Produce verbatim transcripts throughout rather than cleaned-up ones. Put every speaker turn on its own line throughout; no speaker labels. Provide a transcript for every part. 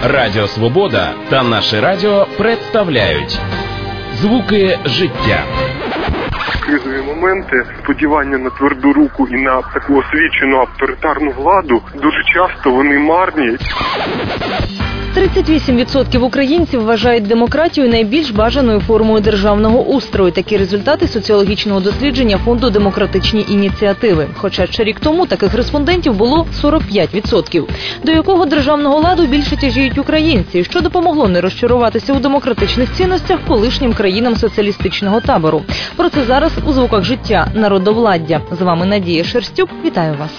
Радіо Свобода та наше радіо представляють звуки життя.
Кризові моменти, сподівання на тверду руку і на таку освічену авторитарну владу, дуже часто вони марні.
тридцять вісім відсотків українців вважають демократію найбільш бажаною формою державного устрою. Такі результати соціологічного дослідження фонду «Демократичні ініціативи». Хоча ще рік тому таких респондентів було сорок п'ять відсотків. До якого державного ладу більше тяжіють українці, що допомогло не розчаруватися у демократичних цінностях колишнім країнам соціалістичного табору. Про це зараз у звуках життя народовладдя. З вами Надія Шерстюк. Вітаю вас.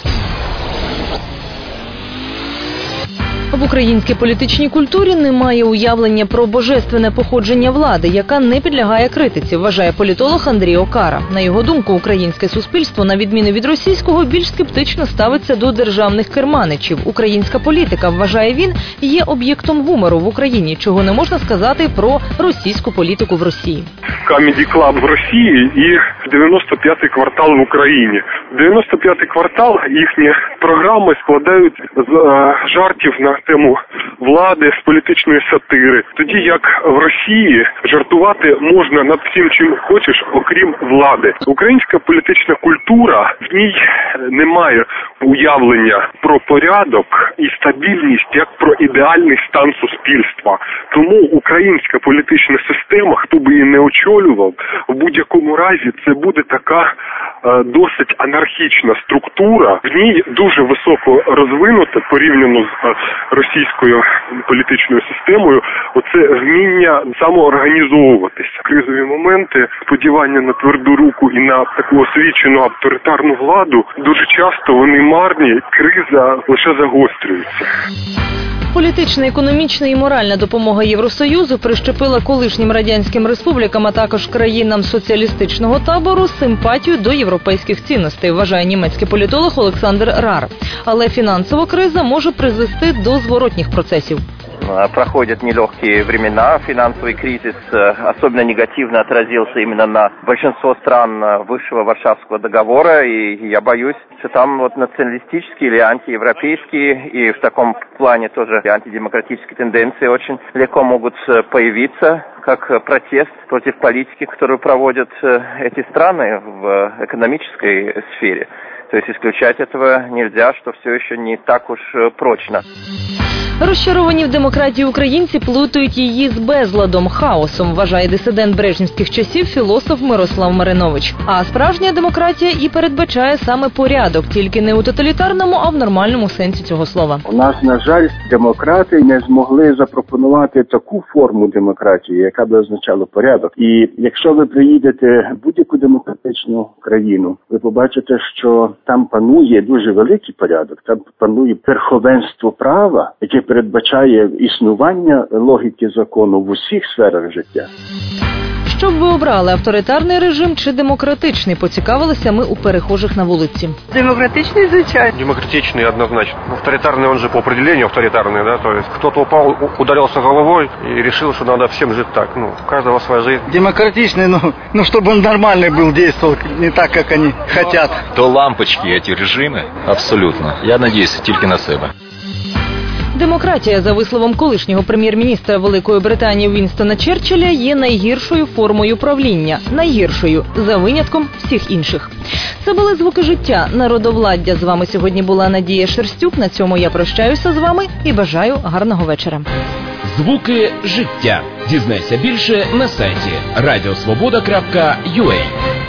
В українській політичній культурі немає уявлення про божественне походження влади, яка не підлягає критиці, вважає політолог Андрій Окара. На його думку, українське суспільство, на відміну від російського, більш скептично ставиться до державних керманичів. Українська політика, вважає він, є об'єктом гумору в Україні, чого не можна сказати про російську політику в Росії.
Камеді Клаб в Росії і дев'яносто п'ятий квартал в Україні. дев'яносто п'ятий квартал, їхні програми складають з е, жартів на тему влади, з політичної сатири. Тоді як в Росії жартувати можна над всім, чим хочеш, окрім влади. Українська політична культура, в ній немає уявлення про порядок і стабільність як про ідеальний стан суспільства. Тому українська політична система, хто би її не очолював, в будь-якому разі це буде така е, досить анархічна структура. В ній дуже високо розвинута порівняно з е, російською політичною системою оце вміння самоорганізовуватися. Кризові моменти, сподівання на тверду руку і на таку освічену авторитарну владу, дуже часто вони марні, криза лише загострюється.
Політична, економічна і моральна допомога Євросоюзу прищепила колишнім радянським республікам, а також країнам соціалістичного табору симпатію до європейських цінностей, вважає німецький політолог Олександр Рар. Але фінансова криза може призвести до зворотніх процесів.
Проходят нелегкие времена. Финансовый кризис особенно негативно отразился именно на большинство стран высшего Варшавского договора. И я боюсь, что там вот националистические или антиевропейские и в таком плане тоже антидемократические тенденции очень легко могут появиться как протест против политики, которую проводят эти страны в экономической сфере. То есть исключать этого нельзя, что все еще не так уж прочно.
Розчаровані в демократії українці плутають її з безладом, хаосом, вважає дисидент брежнівських часів філософ Мирослав Маринович. А справжня демократія і передбачає саме порядок, тільки не у тоталітарному, а в нормальному сенсі цього слова.
У нас, на жаль, демократи не змогли запропонувати таку форму демократії, яка б означала порядок. І якщо ви приїдете в будь-яку демократичну країну, ви побачите, що там панує дуже великий порядок, там панує верховенство права, яке передбачає існування логіки закону в усіх сферах життя.
Що б ви обрали, авторитарний режим чи демократичний, поцікавилися ми у перехожих на вулиці.
Демократичный, звичайно.
Демократичный однозначно. Авторитарный, он же по определению авторитарный, да, то есть кто-то упал, ударился головой и решил, что надо всем жить так. Ну, у каждого своя жизнь.
Демократичный, ну, ну, чтобы он нормальный был, действовал не так, как они хотят.
То лампочки эти режимы, абсолютно. Я надеюсь тільки на себе.
Демократія, за висловом колишнього прем'єр-міністра Великої Британії Вінстона Черчилля, є найгіршою формою правління. Найгіршою, за винятком всіх інших. Це були звуки життя народовладдя. З вами сьогодні була Надія Шерстюк. На цьому я прощаюся з вами і бажаю гарного вечора.
Звуки життя. Дізнайся більше на сайті радіосвобода крапка ю а.